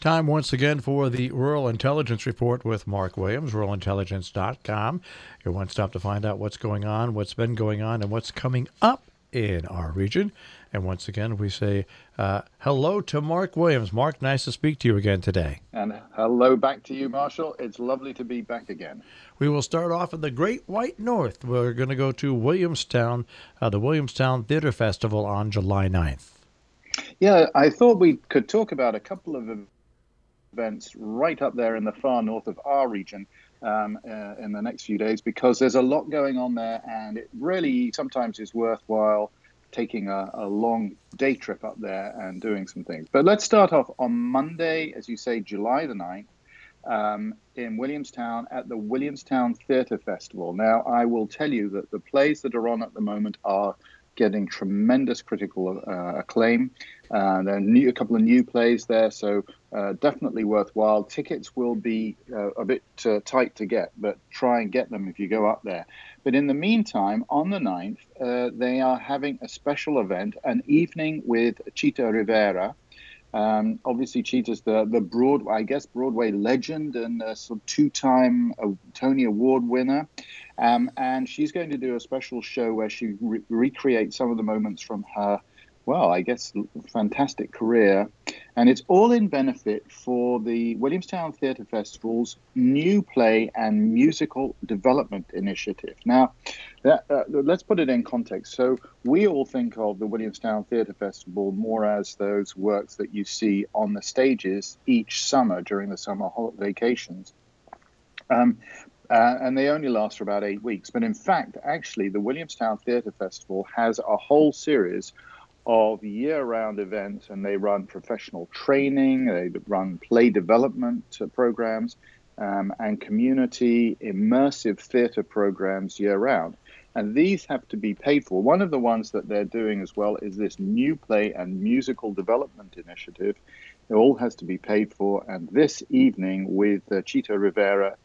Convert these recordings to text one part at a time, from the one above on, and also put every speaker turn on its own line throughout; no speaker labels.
Time once again for the Rural Intelligence Report with Mark Williams, ruralintelligence.com. Your one stop to find out what's going on, what's been going on, and what's coming up in our region. And once again, we say hello to Mark Williams. Mark, nice to speak to you again today.
And hello back to you, Marshall. It's lovely to be back again.
We will start off in the Great White North. We're going to go to Williamstown, the Williamstown Theater Festival on July 9th.
Yeah, I thought we could talk about a couple of events right up there in the far north of our region in the next few days, because there's a lot going on there, and it really sometimes is worthwhile taking a long day trip up there and doing some things. But let's start off on Monday, as you say, July the 9th, in Williamstown at the Williamstown Theatre Festival. Now, I will tell you that the plays that are on at the moment are getting tremendous critical acclaim. There are a couple of new plays there, so definitely worthwhile. Tickets will be a bit tight to get, but try and get them if you go up there. But in the meantime, on the 9th, they are having a special event, an evening with Chita Rivera. Obviously, Chita's the Broadway legend and sort of two-time Tony Award winner. And she's going to do a special show where she recreates some of the moments from her, fantastic career. And it's all in benefit for the Williamstown Theatre Festival's new play and musical development initiative. Now, let's put it in context. So we all think of the Williamstown Theatre Festival more as those works that you see on the stages each summer during the summer vacations. And they only last for about 8 weeks. But in fact, actually, the Williamstown Theatre Festival has a whole series of year-round events, and they run professional training, they run play development programs, and community immersive theatre programs year-round. And these have to be paid for. One of the ones that they're doing as well is this new play and musical development initiative. It all has to be paid for. And this evening with Chita Rivera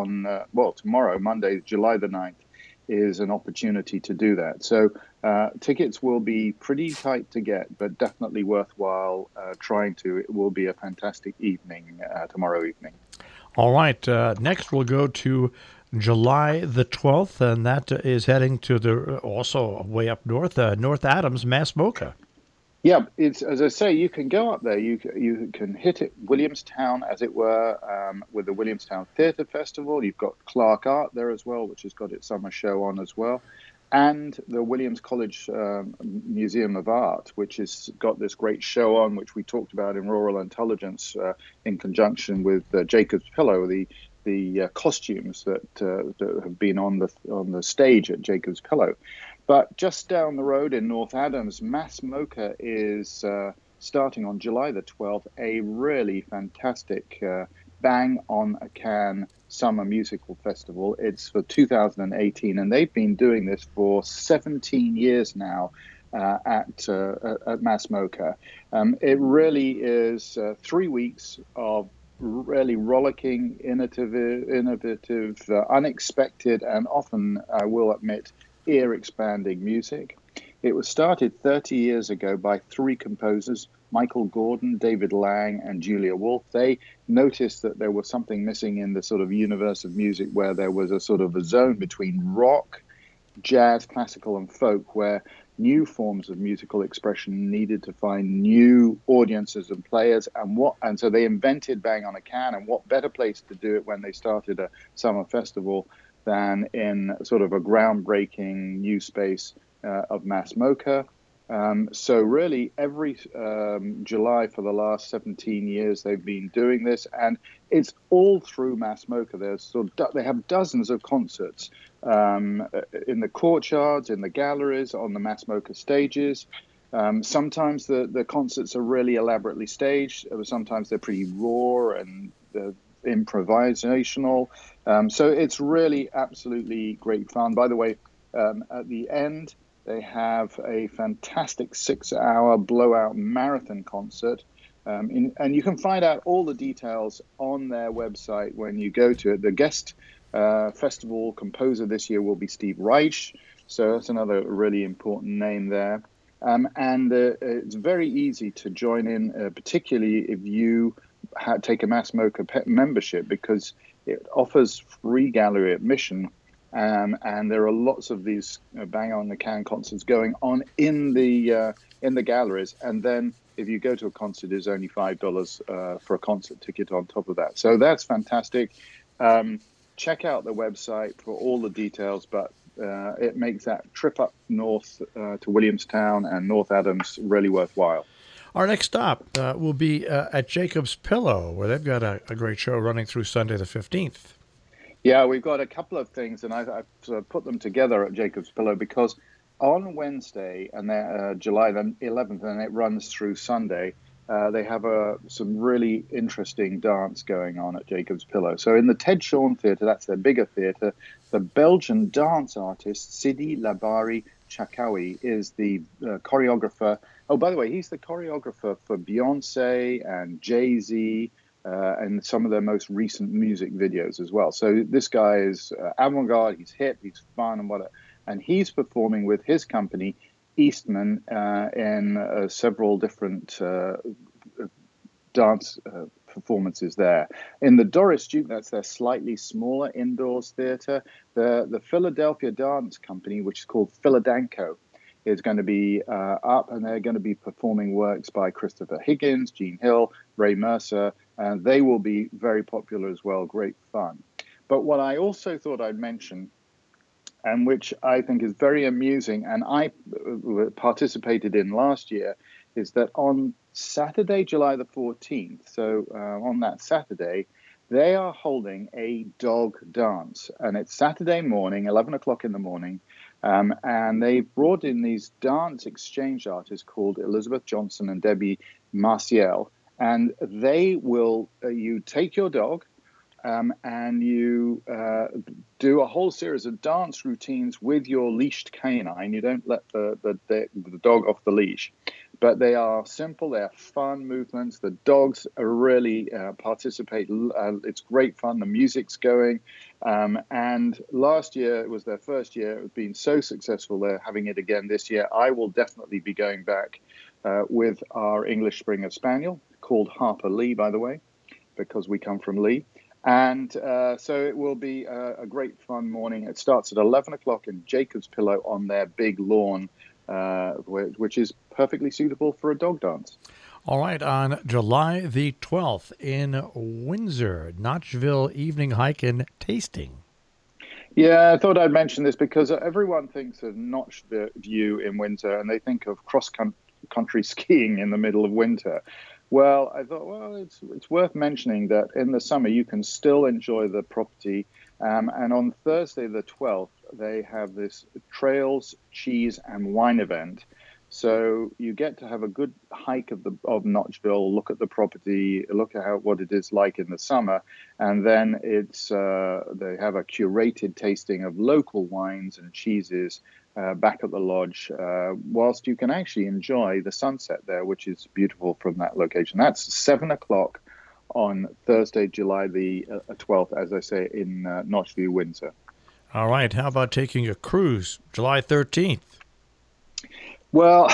tomorrow, Monday, July the 9th, is an opportunity to do that. So tickets will be pretty tight to get, but definitely worthwhile trying to. It will be a fantastic evening tomorrow evening.
All right. Next, we'll go to July the 12th, and that is heading to the also way up north, North Adams, Mass MoCA.
Yeah, it's, as I say, you can go up there. You can hit it Williamstown, as it were, with the Williamstown Theatre Festival. You've got Clark Art there as well, which has got its summer show on as well. And the Williams College Museum of Art, which has got this great show on, which we talked about in Rural Intelligence in conjunction with Jacob's Pillow, the costumes that have been on the stage at Jacob's Pillow. But just down the road in North Adams, Mass MoCA is starting on July the 12th, a really fantastic Bang on a Can summer musical festival. It's for 2018, and they've been doing this for 17 years now at Mass MoCA. It really is 3 weeks of really rollicking, innovative, unexpected, and often, I will admit, ear-expanding music. It was started 30 years ago by three composers, Michael Gordon, David Lang, and Julia Wolf. They noticed that there was something missing in the sort of universe of music, where there was a sort of a zone between rock, jazz, classical, and folk, where new forms of musical expression needed to find new audiences and players. And so they invented Bang on a Can, and what better place to do it when they started a summer festival than in sort of a groundbreaking new space of Mass MoCA. So really every July for the last 17 years they've been doing this, and it's all through Mass MoCA. They have dozens of concerts in the courtyards, in the galleries, on the Mass MoCA stages. Sometimes the concerts are really elaborately staged. Sometimes they're pretty raw and improvisational. So it's really absolutely great fun. By the way, at the end, they have a fantastic 6-hour blowout marathon concert. And you can find out all the details on their website when you go to it. The guest festival composer this year will be Steve Reich. So that's another really important name there. And it's very easy to join in, particularly if you take a Mass Mocha membership because it offers free gallery admission. And there are lots of these Bang on the Can concerts going on in the galleries. And then if you go to a concert, it's only $5 for a concert ticket on top of that. So that's fantastic. Check out the website for all the details, but it makes that trip up north to Williamstown and North Adams really worthwhile.
Our next stop will be at Jacob's Pillow, where they've got a great show running through Sunday the 15th.
Yeah, we've got a couple of things, and I've put them together at Jacob's Pillow because on Wednesday, and July the 11th, and it runs through Sunday, they have some really interesting dance going on at Jacob's Pillow. So in the Ted Shawn Theatre, that's their bigger theatre, the Belgian dance artist Sidi Labari Chakawi is the choreographer. Oh, by the way, he's the choreographer for Beyonce and Jay-Z, and some of their most recent music videos as well. So this guy is avant-garde, he's hip, he's fun, and whatever. And he's performing with his company, Eastman, in several different dance performances there. In the Doris Duke, that's their slightly smaller indoors theater. The Philadelphia Dance Company, which is called Philadanco, is going to be up, and they're going to be performing works by Christopher Higgins, Gene Hill, Ray Mercer, and they will be very popular as well, great fun. But what I also thought I'd mention, and which I think is very amusing, and I participated in last year, is that on Saturday, July the 14th, so on that Saturday, they are holding a dog dance. And it's Saturday morning, 11 o'clock in the morning, and they've brought in these dance exchange artists called Elizabeth Johnson and Debbie Marciel. And they will, you take your dog, and you do a whole series of dance routines with your leashed canine. You don't let the dog off the leash. But they are simple, they are fun movements. The dogs really participate. It's great fun. The music's going. And last year, it was their first year. It's been so successful. They're having it again this year. I will definitely be going back with our English Springer Spaniel, called Harper Lee, by the way, because we come from Lee. And so it will be a great fun morning. It starts at 11 o'clock in Jacob's Pillow on their big lawn, which is perfectly suitable for a dog dance.
All right, on July the 12th in Windsor, Notchville Evening Hike and Tasting.
Yeah, I thought I'd mention this because everyone thinks of Notchview in winter and they think of cross-country skiing in the middle of winter. Well, I thought, it's worth mentioning that in the summer you can still enjoy the property. And on Thursday the 12th, they have this trails, cheese, and wine event. So you get to have a good hike of Notchville, look at the property, look at what it is like in the summer, and then they have a curated tasting of local wines and cheeses back at the lodge, whilst you can actually enjoy the sunset there, which is beautiful from that location. That's 7 o'clock on Thursday, July the 12th, as I say, in Notchview, Windsor.
All right. How about taking a cruise July 13th?
Well,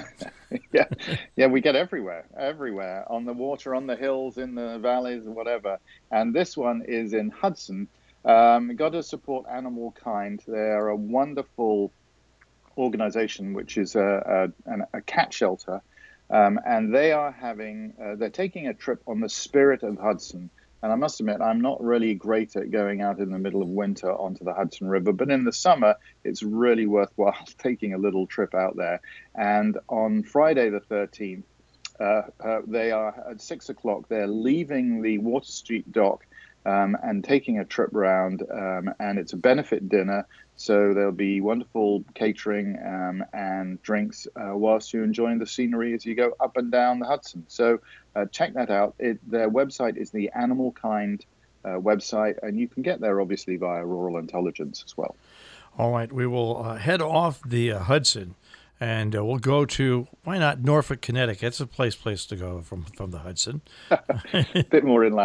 yeah, we get everywhere on the water, on the hills, in the valleys, whatever. And this one is in Hudson. Got to support Animal Kind. They're a wonderful organization, which is a cat shelter. And they are they're taking a trip on the Spirit of Hudson. And I must admit, I'm not really great at going out in the middle of winter onto the Hudson River, but in the summer, it's really worthwhile taking a little trip out there. And on Friday the 13th, they are at 6 o'clock. They're leaving the Water Street dock and taking a trip round, and it's a benefit dinner. So there'll be wonderful catering and drinks whilst you're enjoying the scenery as you go up and down the Hudson. So check that out. Their website is the Animal Kind website, and you can get there obviously via Rural Intelligence as well.
All right, we will head off the Hudson, and we'll go to, why not, Norfolk, Connecticut. It's a place to go from the Hudson.
A bit more inland.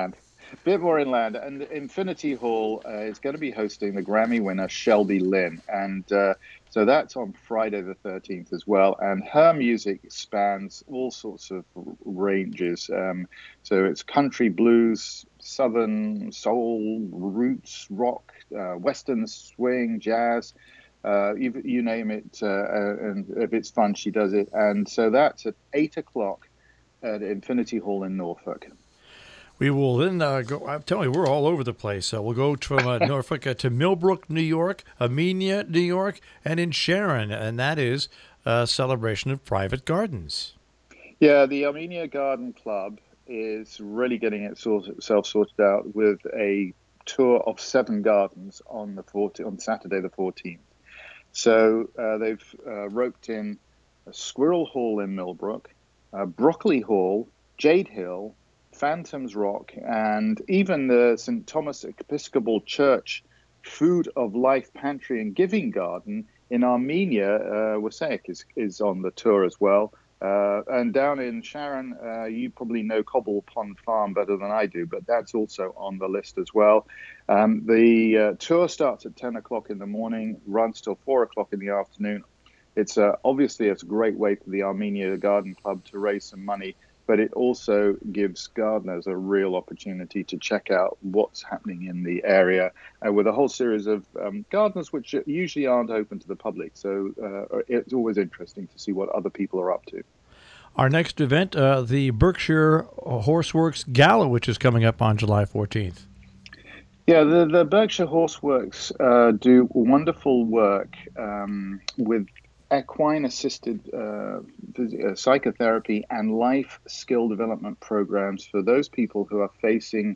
bit more inland. And Infinity Hall is going to be hosting the Grammy winner Shelby Lynn, and so that's on Friday the 13th as well. And her music spans all sorts of ranges. So it's country, blues, southern soul, roots, rock, western swing, jazz. You name it, and if it's fun, she does it. And so that's at 8 o'clock at Infinity Hall in Norfolk.
We will then go. I'm telling you, we're all over the place. So we'll go from Norfolk to Millbrook, New York, Amenia, New York, and in Sharon, and that is a celebration of private gardens.
Yeah, the Armenia Garden Club is really getting itself sorted out with a tour of 7 gardens on on Saturday the 14th. So they've roped in Squirrel Hall in Millbrook, Broccoli Hall, Jade Hill, Phantoms Rock, and even the St. Thomas Episcopal Church Food of Life Pantry and Giving Garden in Armenia, Wasaic is on the tour as well. And down in Sharon, you probably know Cobble Pond Farm better than I do, but that's also on the list as well. The tour starts at 10 o'clock in the morning, runs till 4 o'clock in the afternoon. It's obviously it's a great way for the Armenia Garden Club to raise some money, but it also gives gardeners a real opportunity to check out what's happening in the area with a whole series of gardeners which usually aren't open to the public. So it's always interesting to see what other people are up to.
Our next event, the Berkshire Horseworks Gala, which is coming up on July 14th.
Yeah, the Berkshire Horseworks do wonderful work with equine-assisted psychotherapy and life skill development programs for those people who are facing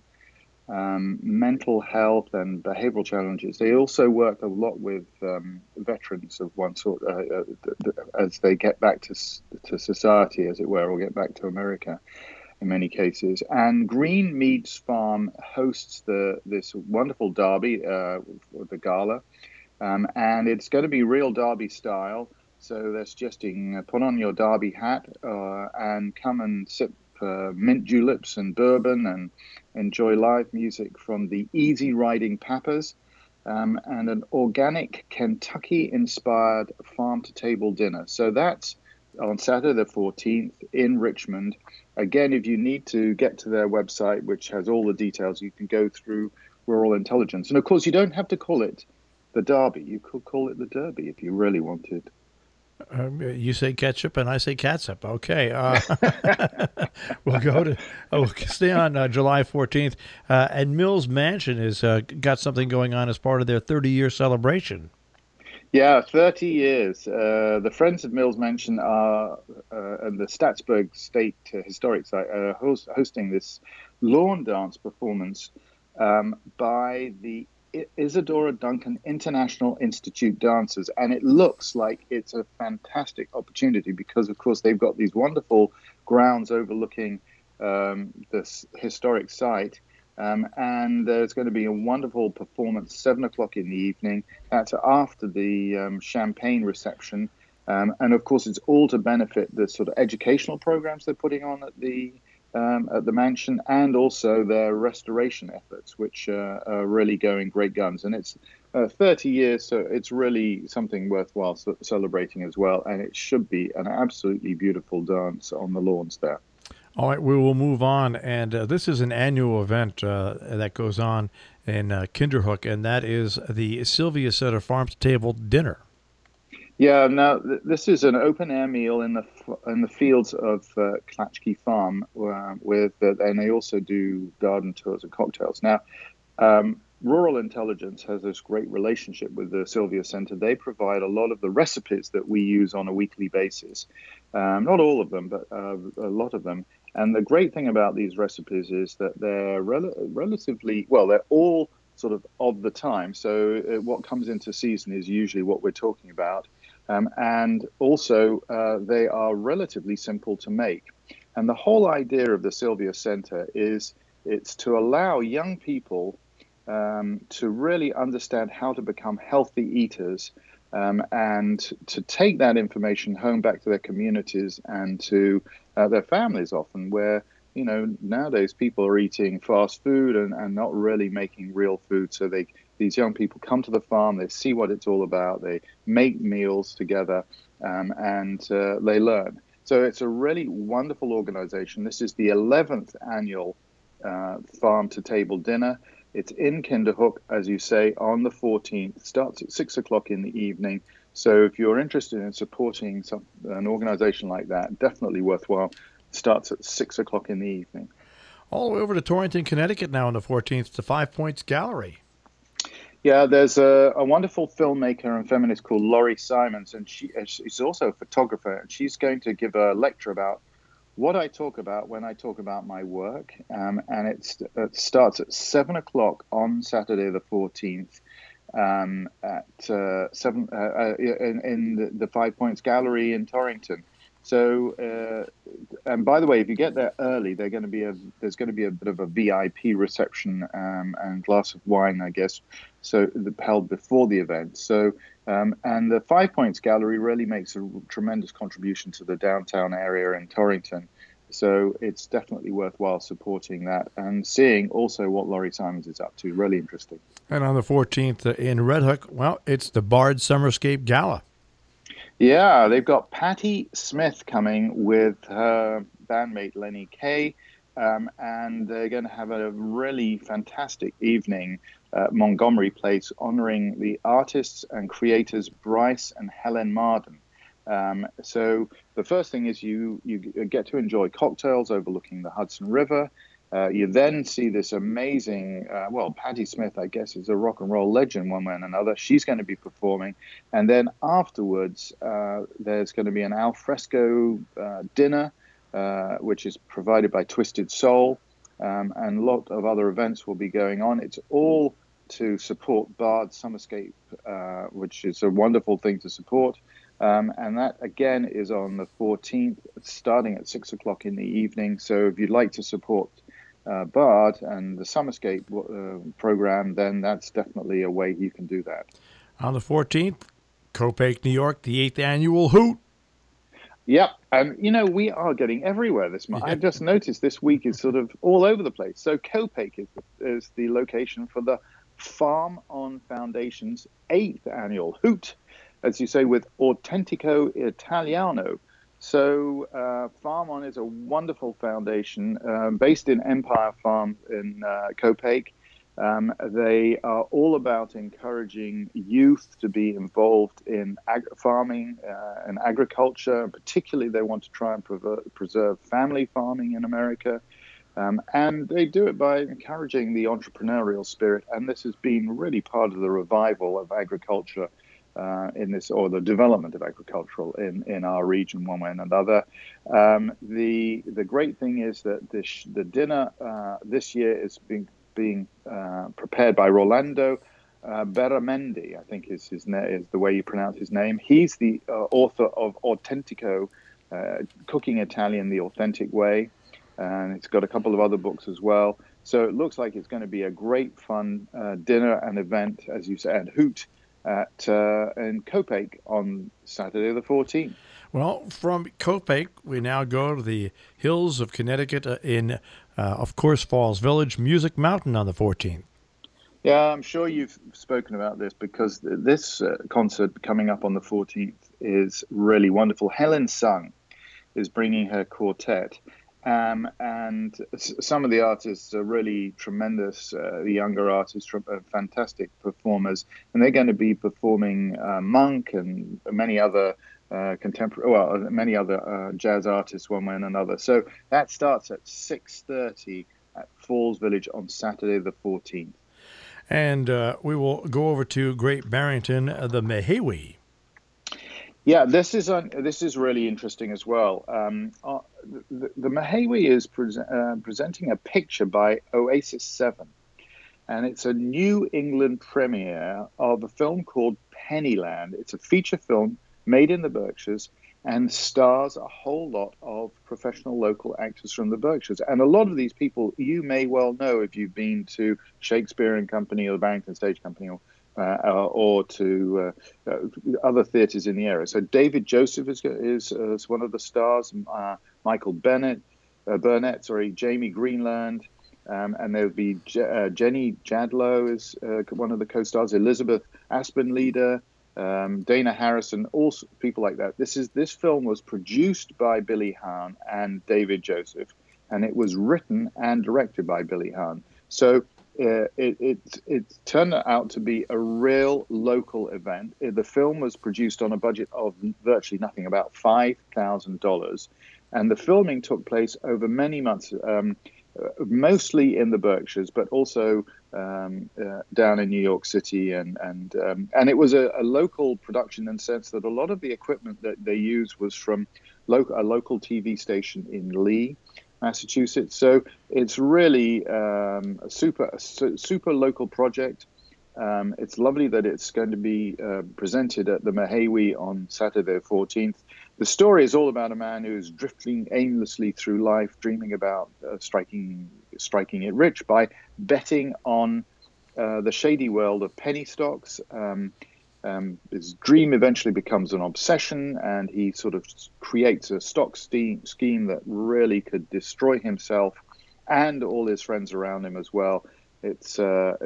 mental health and behavioral challenges. They also work a lot with veterans of one sort as they get back to society, as it were, or get back to America in many cases. And Green Meads Farm hosts this wonderful derby, the gala, and it's going to be real derby style. So they're suggesting put on your derby hat and come and sip mint juleps and bourbon and enjoy live music from the Easy Riding Pappers and an organic Kentucky-inspired farm-to-table dinner. So that's on Saturday the 14th in Richmond. Again, if you need to get to their website, which has all the details, you can go through Rural Intelligence. And of course, you don't have to call it the Derby. You could call it the Derby if you really wanted.
You say ketchup and I say catsup. Okay. We'll stay on July 14th. And Mills Mansion has got something going on as part of their 30-year celebration.
Yeah, 30 years. The Friends of Mills Mansion are, and the Statsburg State Historic Site are hosting this lawn dance performance by the Isadora Duncan International Institute dancers, and it looks like it's a fantastic opportunity because, of course, they've got these wonderful grounds overlooking this historic site, and there's going to be a wonderful performance 7 o'clock in the evening. That's after the champagne reception, and of course, it's all to benefit the sort of educational programs they're putting on at the mansion, and also their restoration efforts, which are really going great guns. And it's 30 years, so it's really something worthwhile celebrating as well. And it should be an absolutely beautiful dance on the lawns there.
All right, we will move on. And this is an annual event that goes on in Kinderhook, and that is the Sylvia Center Farm to Table Dinner.
Yeah, now this is an open-air meal in the fields of Klatchkey Farm, and they also do garden tours and cocktails. Now, Rural Intelligence has this great relationship with the Sylvia Center. They provide a lot of the recipes that we use on a weekly basis. Not all of them, but a lot of them. And the great thing about these recipes is that they're relatively, well, they're all sort of the time. So what comes into season is usually what we're talking about. And also, they are relatively simple to make. And the whole idea of the Sylvia Center is it's to allow young people to really understand how to become healthy eaters and to take that information home back to their communities and to their families often, where nowadays people are eating fast food and not really making real food. So these young people come to the farm, they see what it's all about, they make meals together, and they learn. So it's a really wonderful organization. This is the 11th annual Farm to Table Dinner. It's in Kinderhook, as you say, on the 14th. Starts at 6 o'clock in the evening. So if you're interested in supporting an organization like that, definitely worthwhile. Starts at 6 o'clock in the evening.
All the way over to Torrington, Connecticut now on the 14th to Five Points Gallery.
Yeah, there's a wonderful filmmaker and feminist called Laurie Simons, and she's also a photographer, and she's going to give a lecture about what I talk about when I talk about my work. And it starts at 7 o'clock on Saturday the 14th at 7 in the Five Points Gallery in Torrington. So, and by the way, if you get there early, there's going to be a bit of a VIP reception and glass of wine, I guess, so held before the event. So, and the Five Points Gallery really makes a tremendous contribution to the downtown area in Torrington. So it's definitely worthwhile supporting that and seeing also what Laurie Simons is up to. Really interesting.
And on the 14th in Red Hook, well, it's the Bard Summerscape Gala.
Yeah, they've got Patti Smith coming with her bandmate Lenny Kaye, and they're going to have a really fantastic evening at Montgomery Place honoring the artists and creators Bryce and Helen Marden. So the first thing is you get to enjoy cocktails overlooking the Hudson River. You then see this amazing, Patti Smith, I guess, is a rock and roll legend one way and another. She's going to be performing. And then afterwards, there's going to be an al fresco dinner, which is provided by Twisted Soul. And a lot of other events will be going on. It's all to support Bard Summerscape, which is a wonderful thing to support. And that, again, is on the 14th, starting at 6 o'clock in the evening. So if you'd like to support Bard and the Summerscape program, then that's definitely a way you can do that.
On the 14th, Copiague, New York, the 8th annual Hoot.
Yep. And, we are getting everywhere this month. Yeah. I've just noticed this week is sort of all over the place. So Copiague is the location for the Farm On Foundation's 8th annual Hoot, as you say, with Autentico Italiano. So Farm On is a wonderful foundation based in Empire Farm in Copiague. They are all about encouraging youth to be involved in farming and agriculture. Particularly, they want to try and preserve family farming in America. And they do it by encouraging the entrepreneurial spirit. And this has been really part of the revival of agriculture or the development of agricultural in our region one way and another. The great thing is that the dinner this year is being prepared by Rolando Beramendi, I think is the way you pronounce his name. He's the author of Autentico, Cooking Italian the Authentic Way, and it's got a couple of other books as well. So it looks like it's going to be a great fun dinner and event, as you said, Hoot, in Copiague on Saturday the 14th.
Well, from Copiague, we now go to the hills of Connecticut in, of course, Falls Village, Music Mountain on the 14th.
Yeah, I'm sure you've spoken about this because this concert coming up on the 14th is really wonderful. Helen Sung is bringing her quartet. And some of the artists are really tremendous, the younger artists, fantastic performers, and they're going to be performing Monk and many other many other jazz artists one way and another. So that starts at 6:30 at Falls Village on Saturday the 14th.
And we will go over to Great Barrington, the Mehewi.
Yeah, this is really interesting as well. The Mehewi is presenting a picture by Oasis 7, and it's a New England premiere of a film called Pennyland. It's a feature film made in the Berkshires and stars a whole lot of professional local actors from the Berkshires. And a lot of these people you may well know if you've been to Shakespeare and Company or the Barrington Stage Company or to other theatres in the area. So David Joseph is one of the stars, Michael Bennett, Burnett, sorry, Jamie Greenland, and there would be Jenny Jadlow is one of the co-stars, Elizabeth Aspenleader, Dana Harrison, all people like that. This film was produced by Billy Hahn and David Joseph, and it was written and directed by Billy Hahn. So it turned out to be a real local event. The film was produced on a budget of virtually nothing, about $5,000, and the filming took place over many months. Mostly in the Berkshires, but also down in New York City, and it was a local production in the sense that a lot of the equipment that they used was from a local TV station in Lee, Massachusetts. So it's really a super local project. It's lovely that it's going to be presented at the Mahawi on Saturday the 14th. The story is all about a man who's drifting aimlessly through life, dreaming about striking it rich by betting on the shady world of penny stocks. His dream eventually becomes an obsession, and he sort of creates a stock scheme that really could destroy himself and all his friends around him as well. It's a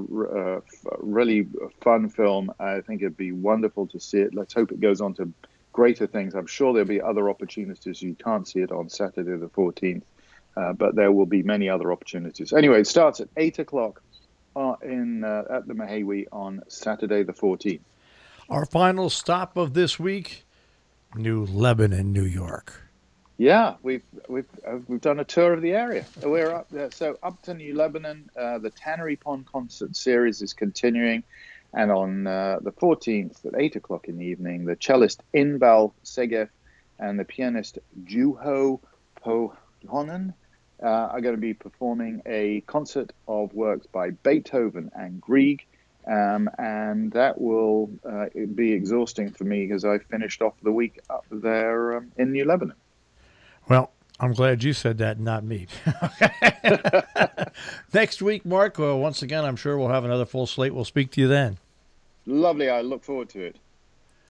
really fun film. I think it'd be wonderful to see it. Let's hope it goes on to greater things. I'm sure there'll be other opportunities. You can't see it on Saturday the 14th, but there will be many other opportunities. Anyway, it starts at 8 o'clock at the Mahawi on Saturday the 14th.
Our final stop of this week, New Lebanon, New York.
Yeah, we've done a tour of the area. We're up there, so up to New Lebanon. The Tannery Pond concert series is continuing, and on the 14th at 8 o'clock in the evening, the cellist Inbal Segef and the pianist Juho Pohjonen are going to be performing a concert of works by Beethoven and Grieg, and that will be exhausting for me because I finished off the week up there in New Lebanon.
Well, I'm glad you said that, not me. Next week, Mark, once again, I'm sure we'll have another full slate. We'll speak to you then.
Lovely. I look forward to it.